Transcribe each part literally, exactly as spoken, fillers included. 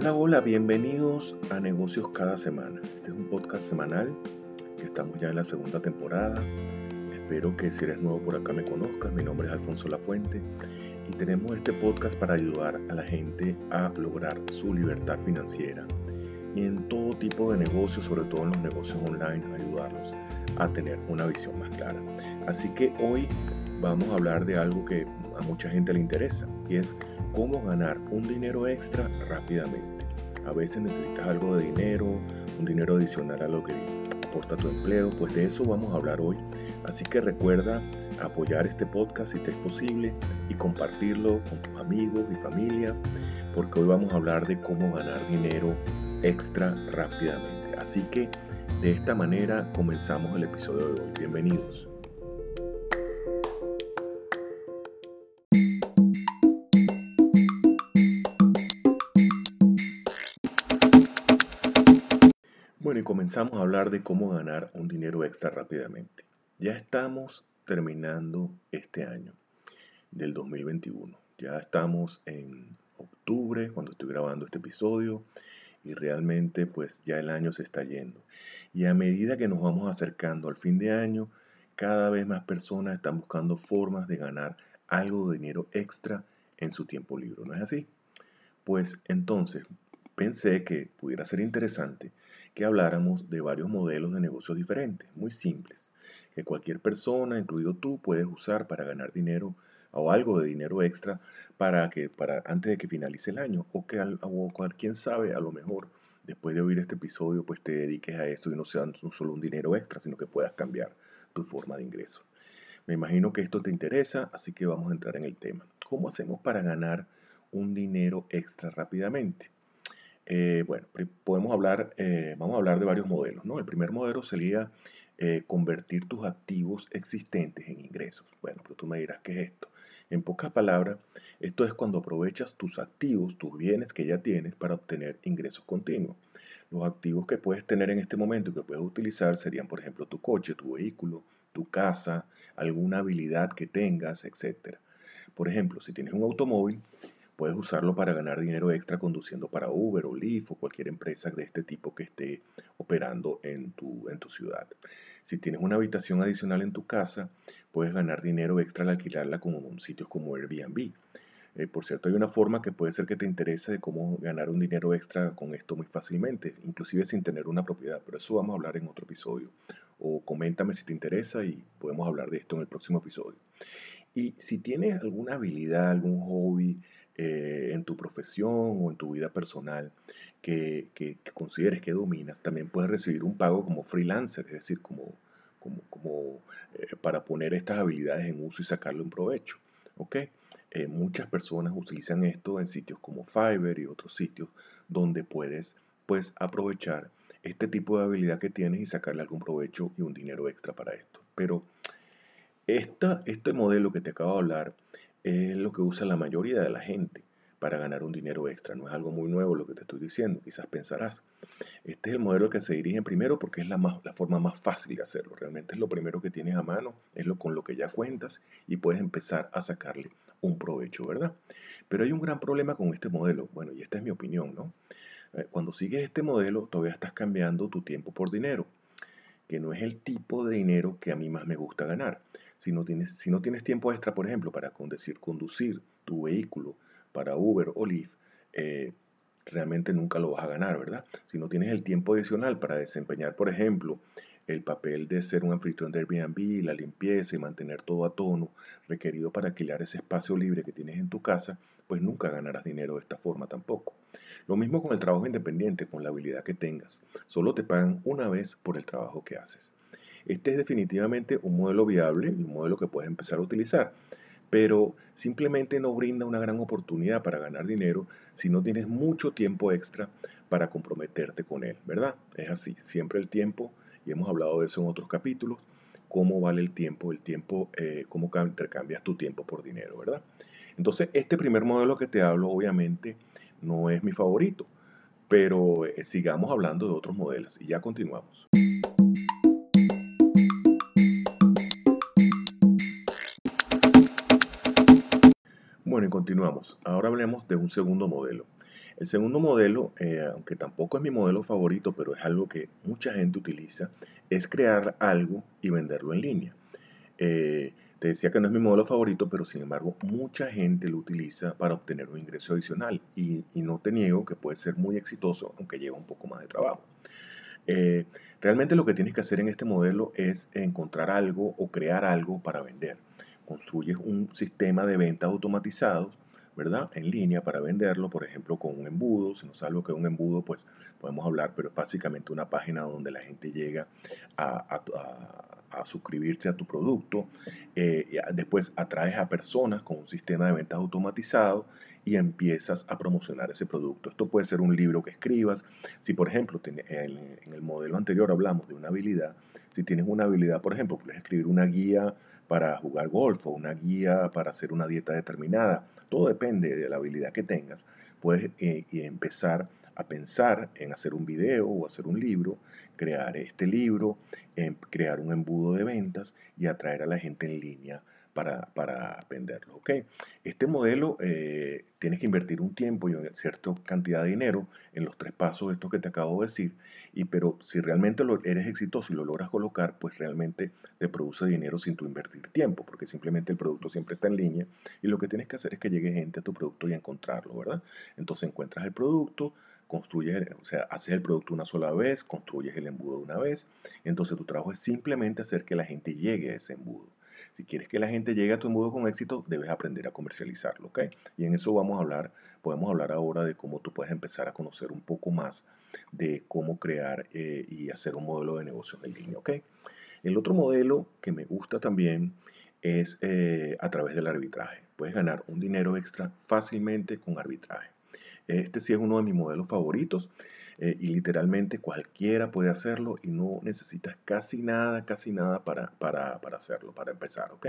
Hola, hola, bienvenidos a Negocios Cada Semana. Este es un podcast semanal, que estamos ya en la segunda temporada. Espero que si eres nuevo por acá me conozcas. Mi nombre es Alfonso Lafuente y tenemos este podcast para ayudar a la gente a lograr su libertad financiera y en todo tipo de negocios, sobre todo en los negocios online, ayudarlos a tener una visión más clara. Así que hoy vamos a hablar de algo que a mucha gente le interesa y es cómo ganar un dinero extra rápidamente. A veces necesitas algo de dinero, un dinero adicional a lo que aporta tu empleo, pues de eso vamos a hablar hoy. Así que recuerda apoyar este podcast si te es posible y compartirlo con tus amigos y familia, porque hoy vamos a hablar de cómo ganar dinero extra rápidamente. Así que de esta manera comenzamos el episodio de hoy. Bienvenidos. Bueno, y comenzamos a hablar de cómo ganar un dinero extra rápidamente. Ya estamos terminando este año del dos mil veintiuno. Ya estamos en octubre cuando estoy grabando este episodio y realmente pues ya el año se está yendo. Y a medida que nos vamos acercando al fin de año, cada vez más personas están buscando formas de ganar algo de dinero extra en su tiempo libre, ¿no es así? Pues entonces pensé que pudiera ser interesante que habláramos de varios modelos de negocios diferentes, muy simples, que cualquier persona, incluido tú, puedes usar para ganar dinero o algo de dinero extra para que para antes de que finalice el año o que al, o cual, quién sabe, a lo mejor después de oír este episodio pues te dediques a eso y no sea no solo un dinero extra, sino que puedas cambiar tu forma de ingreso. Me imagino que esto te interesa, así que vamos a entrar en el tema. ¿Cómo hacemos para ganar un dinero extra rápidamente? Eh, bueno, podemos hablar, eh, vamos a hablar de varios modelos, ¿no? El primer modelo sería eh, convertir tus activos existentes en ingresos. Bueno, pero tú me dirás, ¿qué es esto? En pocas palabras, esto es cuando aprovechas tus activos, tus bienes que ya tienes para obtener ingresos continuos. Los activos que puedes tener en este momento y que puedes utilizar serían, por ejemplo, tu coche, tu vehículo, tu casa, alguna habilidad que tengas, etcétera. Por ejemplo, si tienes un automóvil, puedes usarlo para ganar dinero extra conduciendo para Uber o Lyft o cualquier empresa de este tipo que esté operando en tu, en tu ciudad. Si tienes una habitación adicional en tu casa, puedes ganar dinero extra al alquilarla como en sitios como Airbnb. Eh, por cierto, hay una forma que puede ser que te interese de cómo ganar un dinero extra con esto muy fácilmente, inclusive sin tener una propiedad, pero eso vamos a hablar en otro episodio. O coméntame si te interesa y podemos hablar de esto en el próximo episodio. Y si tienes alguna habilidad, algún hobby eh, en tu profesión o en tu vida personal que, que, que consideres que dominas, también puedes recibir un pago como freelancer, es decir, como, como, como eh, para poner estas habilidades en uso y sacarle un provecho. ¿Ok? Eh, muchas personas utilizan esto en sitios como Fiverr y otros sitios donde puedes pues, aprovechar este tipo de habilidad que tienes y sacarle algún provecho y un dinero extra para esto. Pero esta, este modelo que te acabo de hablar es lo que usa la mayoría de la gente para ganar un dinero extra. No es algo muy nuevo lo que te estoy diciendo, quizás pensarás. Este es el modelo que se dirige primero porque es la, más, la forma más fácil de hacerlo. Realmente es lo primero que tienes a mano, es lo con lo que ya cuentas y puedes empezar a sacarle un provecho, ¿verdad? Pero hay un gran problema con este modelo. Bueno, y esta es mi opinión, ¿no? Eh, Cuando sigues este modelo, todavía estás cambiando tu tiempo por dinero, que no es el tipo de dinero que a mí más me gusta ganar. Si no tienes, si no tienes tiempo extra, por ejemplo, para conducir, conducir tu vehículo para Uber o Lyft, eh, realmente nunca lo vas a ganar, ¿verdad? Si no tienes el tiempo adicional para desempeñar, por ejemplo, el papel de ser un anfitrión de Airbnb, la limpieza y mantener todo a tono requerido para alquilar ese espacio libre que tienes en tu casa, pues nunca ganarás dinero de esta forma tampoco. Lo mismo con el trabajo independiente, con la habilidad que tengas. Solo te pagan una vez por el trabajo que haces. Este es definitivamente un modelo viable y un modelo que puedes empezar a utilizar, pero simplemente no brinda una gran oportunidad para ganar dinero si no tienes mucho tiempo extra para comprometerte con él, ¿verdad? Es así, siempre el tiempo, y hemos hablado de eso en otros capítulos, cómo vale el tiempo, el tiempo, eh, cómo intercambias tu tiempo por dinero, ¿verdad? Entonces, este primer modelo que te hablo, obviamente, no es mi favorito, pero eh, sigamos hablando de otros modelos y ya continuamos. Bueno, y continuamos. Ahora hablemos de un segundo modelo. El segundo modelo, eh, aunque tampoco es mi modelo favorito, pero es algo que mucha gente utiliza, es crear algo y venderlo en línea. Eh, te decía que no es mi modelo favorito, pero sin embargo mucha gente lo utiliza para obtener un ingreso adicional y, y no te niego que puede ser muy exitoso, aunque lleva un poco más de trabajo. Eh, realmente lo que tienes que hacer en este modelo es encontrar algo o crear algo para vender. Construyes un sistema de ventas automatizados, ¿verdad? En línea para venderlo, por ejemplo, con un embudo. Si no sabes lo que es un embudo, pues podemos hablar, pero es básicamente una página donde la gente llega a, a- a- a suscribirse a tu producto. Eh, y a- después atraes a personas con un sistema de ventas automatizado y empiezas a promocionar ese producto. Esto puede ser un libro que escribas. Si, por ejemplo, en el modelo anterior hablamos de una habilidad, si tienes una habilidad, por ejemplo, puedes escribir una guía para jugar golf o una guía para hacer una dieta determinada. Todo depende de la habilidad que tengas. Puedes eh, empezar a pensar en hacer un video o hacer un libro, crear este libro, en crear un embudo de ventas y atraer a la gente en línea para, para venderlo. ¿Okay? Este modelo eh, tienes que invertir un tiempo y una cierta cantidad de dinero en los tres pasos estos que te acabo de decir, y, pero si realmente lo, eres exitoso y lo logras colocar, pues realmente te produce dinero sin tu invertir tiempo, porque simplemente el producto siempre está en línea y lo que tienes que hacer es que llegue gente a tu producto y encontrarlo, ¿verdad? Entonces encuentras el producto, construyes, o sea, haces el producto una sola vez, construyes el embudo una vez, entonces tu trabajo es simplemente hacer que la gente llegue a ese embudo. Si quieres que la gente llegue a tu embudo con éxito, debes aprender a comercializarlo, ¿ok? Y en eso vamos a hablar, podemos hablar ahora de cómo tú puedes empezar a conocer un poco más de cómo crear eh, y hacer un modelo de negocio en línea, ¿ok? El otro modelo que me gusta también es eh, a través del arbitraje. Puedes ganar un dinero extra fácilmente con arbitraje. Este sí es uno de mis modelos favoritos eh, y literalmente cualquiera puede hacerlo y no necesitas casi nada, casi nada para, para, para hacerlo, para empezar, ¿ok?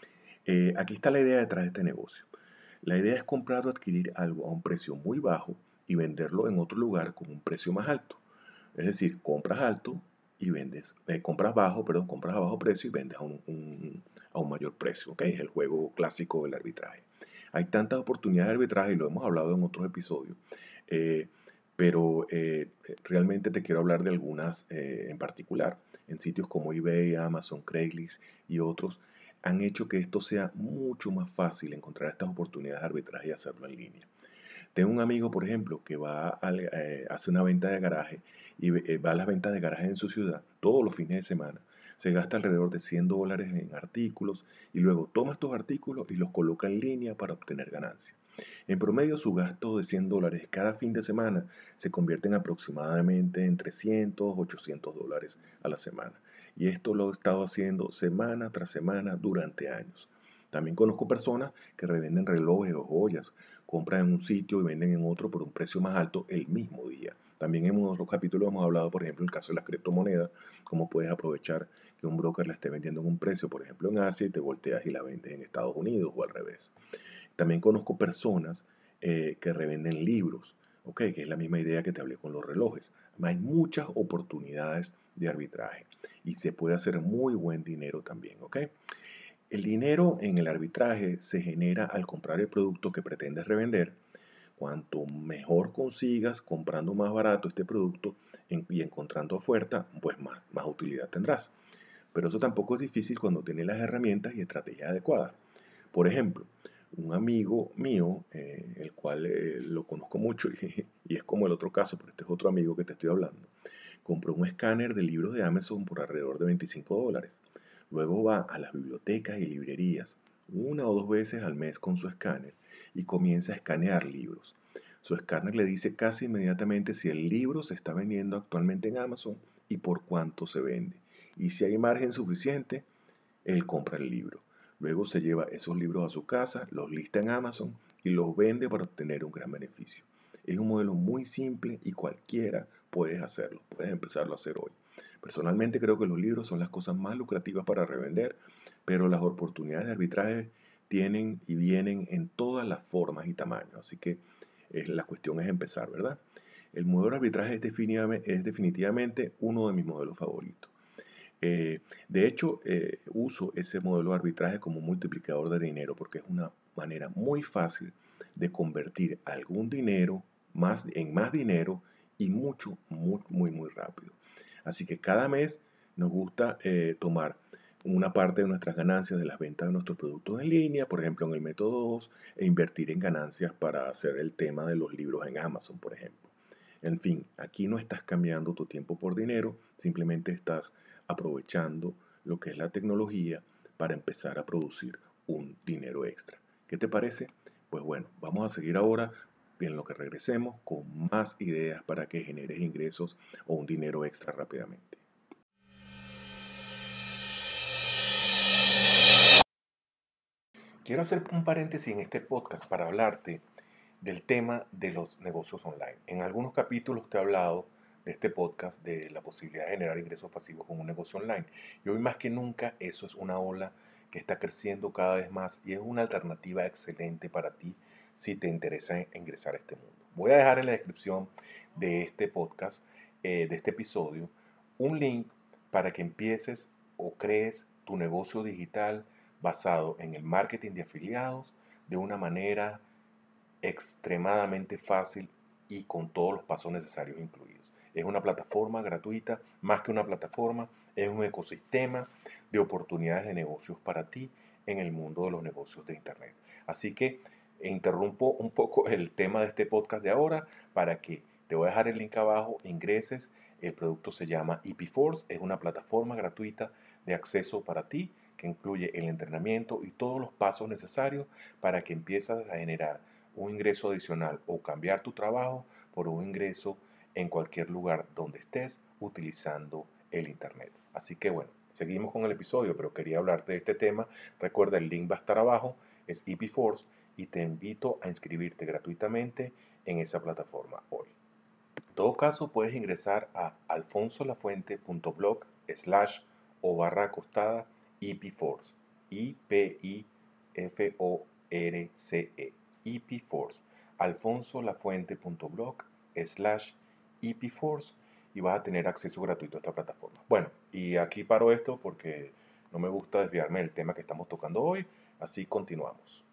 Eh, aquí está la idea detrás de este negocio. La idea es comprar o adquirir algo a un precio muy bajo y venderlo en otro lugar con un precio más alto. Es decir, compras alto y vendes, eh, compras bajo, perdón, compras a bajo precio y vendes a un, un- a un mayor precio, ¿ok? Es el juego clásico del arbitraje. Hay tantas oportunidades de arbitraje y lo hemos hablado en otros episodios, eh, pero eh, realmente te quiero hablar de algunas eh, en particular. En sitios como eBay, Amazon, Craigslist y otros han hecho que esto sea mucho más fácil encontrar estas oportunidades de arbitraje y hacerlo en línea. Tengo un amigo, por ejemplo, que va a eh, hace una venta de garaje y eh, va a las ventas de garaje en su ciudad todos los fines de semana. Se gasta alrededor de cien dólares en artículos y luego toma estos artículos y los coloca en línea para obtener ganancias. En promedio, su gasto de cien dólares cada fin de semana se convierte en aproximadamente entre trescientos, ochocientos dólares a la semana. Y esto lo he estado haciendo semana tras semana durante años. También conozco personas que revenden relojes o joyas, compran en un sitio y venden en otro por un precio más alto el mismo día. También en otros capítulos hemos hablado, por ejemplo, en el caso de las criptomonedas, cómo puedes aprovechar que un broker la esté vendiendo en un precio, por ejemplo, en Asia y te volteas y la vendes en Estados Unidos o al revés. También conozco personas eh, que revenden libros, ¿ok? Que es la misma idea que te hablé con los relojes. Hay muchas oportunidades de arbitraje y se puede hacer muy buen dinero también, ¿ok? El dinero en el arbitraje se genera al comprar el producto que pretendes revender. Cuanto mejor consigas comprando más barato este producto en, y encontrando oferta, pues más, más utilidad tendrás. Pero eso tampoco es difícil cuando tienes las herramientas y estrategias adecuadas. Por ejemplo, un amigo mío, eh, el cual eh, lo conozco mucho y, y es como el otro caso, pero este es otro amigo que te estoy hablando, compró un escáner de libros de Amazon por alrededor de veinticinco dólares. Luego va a las bibliotecas y librerías una o dos veces al mes con su escáner y comienza a escanear libros. Su escáner le dice casi inmediatamente si el libro se está vendiendo actualmente en Amazon y por cuánto se vende. Y si hay margen suficiente, él compra el libro. Luego se lleva esos libros a su casa, los lista en Amazon y los vende para obtener un gran beneficio. Es un modelo muy simple y cualquiera puede hacerlo. Puedes empezarlo a hacer hoy. Personalmente creo que los libros son las cosas más lucrativas para revender, pero las oportunidades de arbitraje tienen y vienen en todas las formas y tamaños. Así que eh, la cuestión es empezar, ¿verdad? El modelo de arbitraje es definitivamente, es definitivamente uno de mis modelos favoritos. Eh, de hecho, eh, uso ese modelo de arbitraje como un multiplicador de dinero porque es una manera muy fácil de convertir algún dinero más, en más dinero y mucho, muy, muy, muy rápido. Así que cada mes nos gusta eh, tomar una parte de nuestras ganancias de las ventas de nuestros productos en línea, por ejemplo en el método dos, e invertir en ganancias para hacer el tema de los libros en Amazon, por ejemplo. En fin, aquí no estás cambiando tu tiempo por dinero, simplemente estás aprovechando lo que es la tecnología para empezar a producir un dinero extra. ¿Qué te parece? Pues bueno, vamos a seguir ahora en lo que regresemos con más ideas para que generes ingresos o un dinero extra rápidamente. Quiero hacer un paréntesis en este podcast para hablarte del tema de los negocios online. En algunos capítulos te he hablado de este podcast de la posibilidad de generar ingresos pasivos con un negocio online. Y hoy más que nunca eso es una ola que está creciendo cada vez más y es una alternativa excelente para ti si te interesa ingresar a este mundo. Voy a dejar en la descripción de este podcast, eh, de este episodio, un link para que empieces o crees tu negocio digital basado en el marketing de afiliados de una manera extremadamente fácil y con todos los pasos necesarios incluidos. Es una plataforma gratuita, más que una plataforma, es un ecosistema de oportunidades de negocios para ti en el mundo de los negocios de Internet. Así que interrumpo un poco el tema de este podcast de ahora para que te voy a dejar el link abajo, ingreses. El producto se llama E P Force, es una plataforma gratuita de acceso para ti que incluye el entrenamiento y todos los pasos necesarios para que empieces a generar un ingreso adicional o cambiar tu trabajo por un ingreso en cualquier lugar donde estés utilizando el Internet. Así que bueno, seguimos con el episodio, pero quería hablarte de este tema. Recuerda, el link va a estar abajo, es E P Force, y te invito a inscribirte gratuitamente en esa plataforma hoy. En todo caso, puedes ingresar a alfonsolafuente.blog slash o barra acostada E P Force, I P I F O R C E, E P Force, alfonsolafuente.blog slash E P Force, y vas a tener acceso gratuito a esta plataforma. Bueno, y aquí paro esto porque no me gusta desviarme del tema que estamos tocando hoy, así continuamos.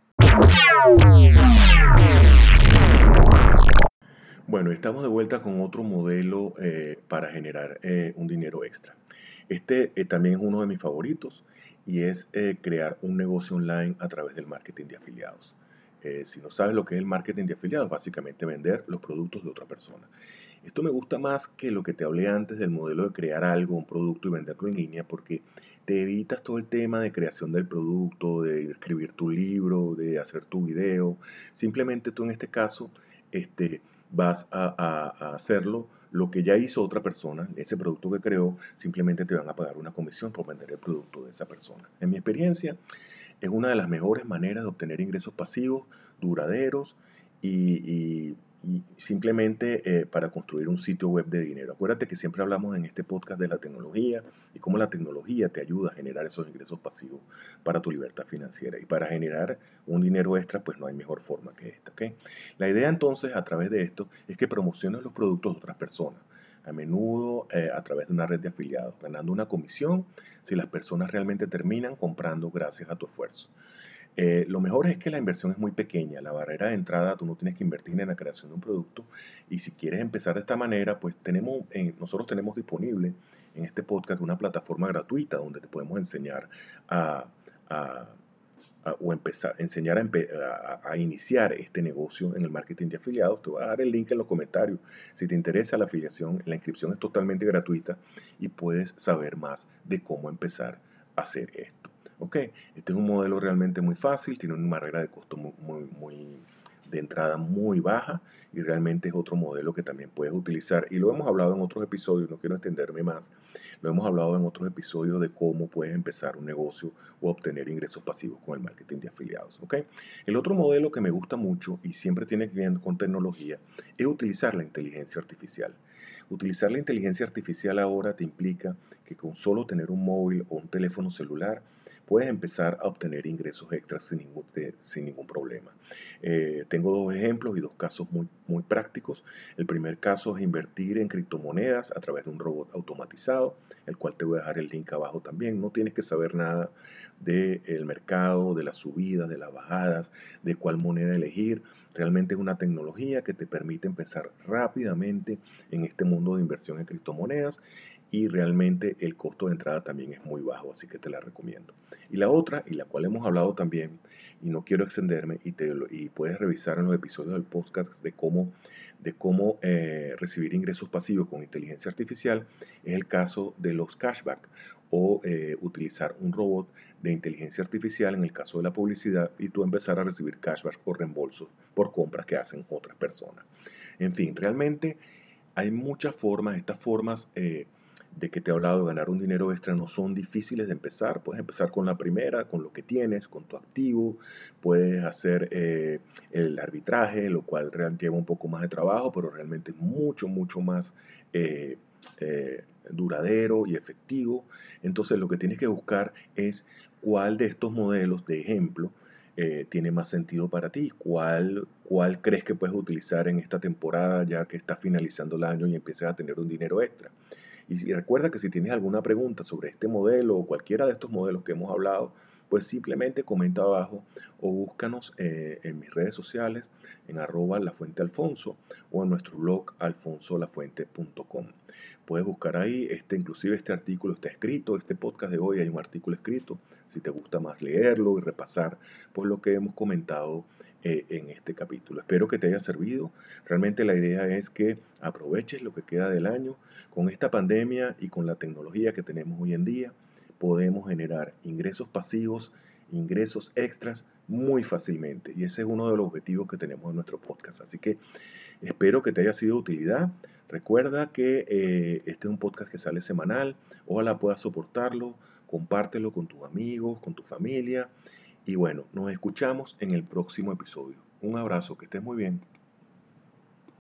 Bueno, estamos de vuelta con otro modelo eh, para generar eh, un dinero extra. Este eh, también es uno de mis favoritos y es eh, crear un negocio online a través del marketing de afiliados. Eh, si no sabes lo que es el marketing de afiliados, básicamente vender los productos de otra persona. Esto me gusta más que lo que te hablé antes del modelo de crear algo, un producto y venderlo en línea, porque te evitas todo el tema de creación del producto, de escribir tu libro, de hacer tu video. Simplemente tú en este caso, este, vas a, a, a hacerlo lo que ya hizo otra persona, ese producto que creó, simplemente te van a pagar una comisión por vender el producto de esa persona. En mi experiencia, es una de las mejores maneras de obtener ingresos pasivos, duraderos y, y, y simplemente eh, para construir un sitio web de dinero. Acuérdate que siempre hablamos en este podcast de la tecnología y cómo la tecnología te ayuda a generar esos ingresos pasivos para tu libertad financiera. Y para generar un dinero extra, pues no hay mejor forma que esta. ¿Okay? La idea entonces a través de esto es que promociones los productos de otras personas, a menudo eh, a través de una red de afiliados, ganando una comisión si las personas realmente terminan comprando gracias a tu esfuerzo. Eh, lo mejor es que la inversión es muy pequeña, la barrera de entrada, tú no tienes que invertir en la creación de un producto, y si quieres empezar de esta manera, pues tenemos, eh, nosotros tenemos disponible en este podcast una plataforma gratuita donde te podemos enseñar a, a a, o empezar, enseñar a, empe a, a, iniciar este negocio en el marketing de afiliados. Te voy a dar el link en los comentarios. Si te interesa la afiliación, la inscripción es totalmente gratuita y puedes saber más de cómo empezar a hacer esto. Ok, este es un modelo realmente muy fácil, tiene una barrera de costo muy, muy, muy de entrada muy baja y realmente es otro modelo que también puedes utilizar, y lo hemos hablado en otros episodios, no quiero extenderme más, lo hemos hablado en otros episodios de cómo puedes empezar un negocio o obtener ingresos pasivos con el marketing de afiliados. ¿Okay? El otro modelo que me gusta mucho y siempre tiene que ver con tecnología es utilizar la inteligencia artificial. Utilizar la inteligencia artificial ahora te implica que con solo tener un móvil o un teléfono celular puedes empezar a obtener ingresos extras sin ningún, de- sin ningún problema. Eh, tengo dos ejemplos y dos casos muy, muy prácticos. El primer caso es invertir en criptomonedas a través de un robot automatizado, el cual te voy a dejar el link abajo también. No tienes que saber nada del mercado, de las subidas, de las bajadas, de cuál moneda elegir. Realmente es una tecnología que te permite empezar rápidamente en este mundo de inversión en criptomonedas y realmente el costo de entrada también es muy bajo, así que te la recomiendo. Y la otra, y la cual hemos hablado también, y no quiero extenderme, y, te, y puedes revisar en los episodios del podcast de cómo, de cómo eh, recibir ingresos pasivos con inteligencia artificial, es el caso de los cashback o eh, utilizar un robot de inteligencia artificial en el caso de la publicidad y tú empezar a recibir cashback o reembolsos por compras que hacen otras personas. En fin, realmente hay muchas formas, estas formas eh, de que te he hablado de ganar un dinero extra no son difíciles de empezar. Puedes empezar con la primera, con lo que tienes, con tu activo. Puedes hacer eh, el arbitraje, lo cual real, lleva un poco más de trabajo, pero realmente es mucho, mucho más eh, eh, duradero y efectivo. Entonces lo que tienes que buscar es cuál de estos modelos de ejemplo eh, tiene más sentido para ti, cuál, cuál crees que puedes utilizar en esta temporada ya que está finalizando el año y empiezas a tener un dinero extra. Y, y recuerda que si tienes alguna pregunta sobre este modelo o cualquiera de estos modelos que hemos hablado, pues simplemente comenta abajo o búscanos eh, en mis redes sociales en arroba lafuentealfonso o en nuestro blog alfonso-lafuente punto com. Puedes buscar ahí, este, inclusive este artículo está escrito, este podcast de hoy hay un artículo escrito, si te gusta más leerlo y repasar por lo que hemos comentado eh, en este capítulo. Espero que te haya servido. Realmente la idea es que aproveches lo que queda del año. Con esta pandemia y con la tecnología que tenemos hoy en día, podemos generar ingresos pasivos, ingresos extras muy fácilmente. Y ese es uno de los objetivos que tenemos en nuestro podcast. Así que espero que te haya sido de utilidad. Recuerda que eh, este es un podcast que sale semanal. Ojalá puedas soportarlo. Compártelo con tus amigos, con tu familia. Y bueno, nos escuchamos en el próximo episodio. Un abrazo, que estés muy bien.